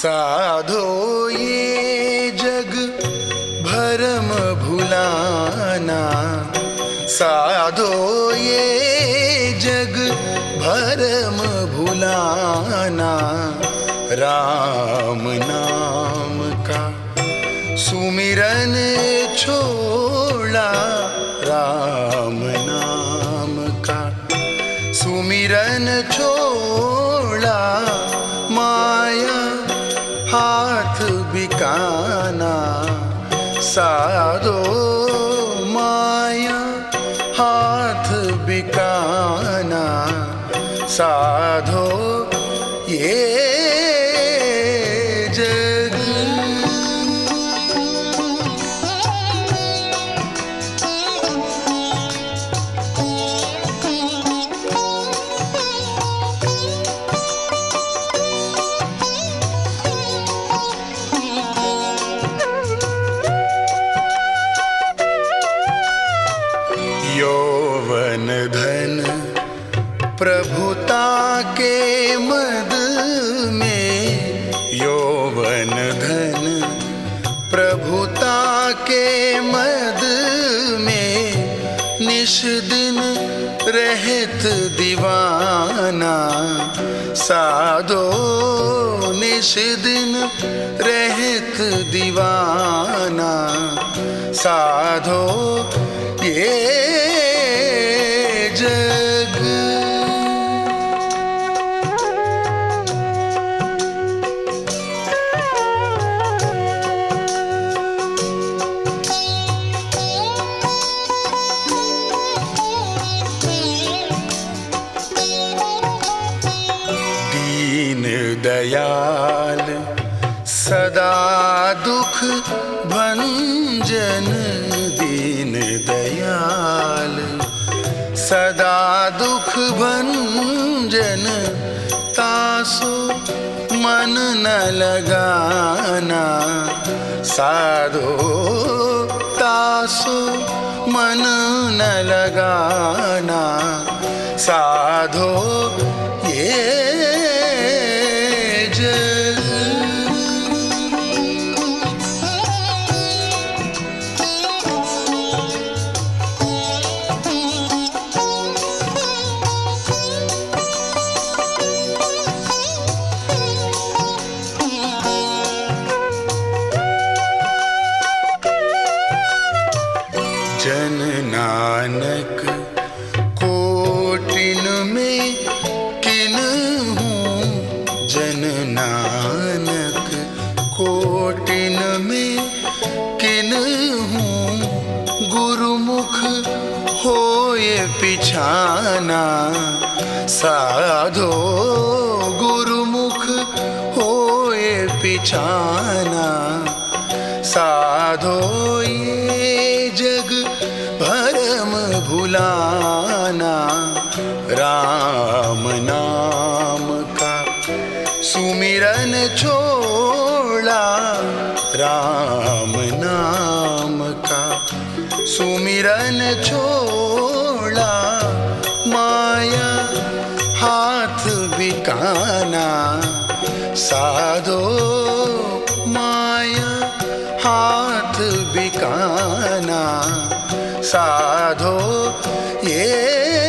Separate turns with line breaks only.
साधो ये जग भरम भुलाना, साधो ये जग भरम भुलाना। राम नाम का सुमिरन छोड़ा, राम नाम का सुमिरन छोड़ा। माया हाथ बिकाना, साधो माया हाथ बिकाना। साधो ये जग। यौवन धन प्रभुता के मद में, यौवन धन प्रभुता के मद में। निश दिन रहत दीवाना, साधो निश दिन रहत दीवाना। साधो ये जग। दीन दयाल सदा दुख भंजन, दीन दयाल सदा दुख भंजन। तासो मन न लगाना, साधो तासो मन न लगाना। साधो ये जग। जन नानक कोटिन में किन हूँ, जन नानक कोटिन में किन हूँ। गुरुमुख होए पिछाना, साधो गुरुमुख होए पिछाना। साधो ये जग भरम भुलाना। राम नाम का सुमिरन छोड़ा, राम नाम का सुमिरन छोड़ा। माया हाथ बिकाना, साधो माया हाथ बिकाना। साधो ये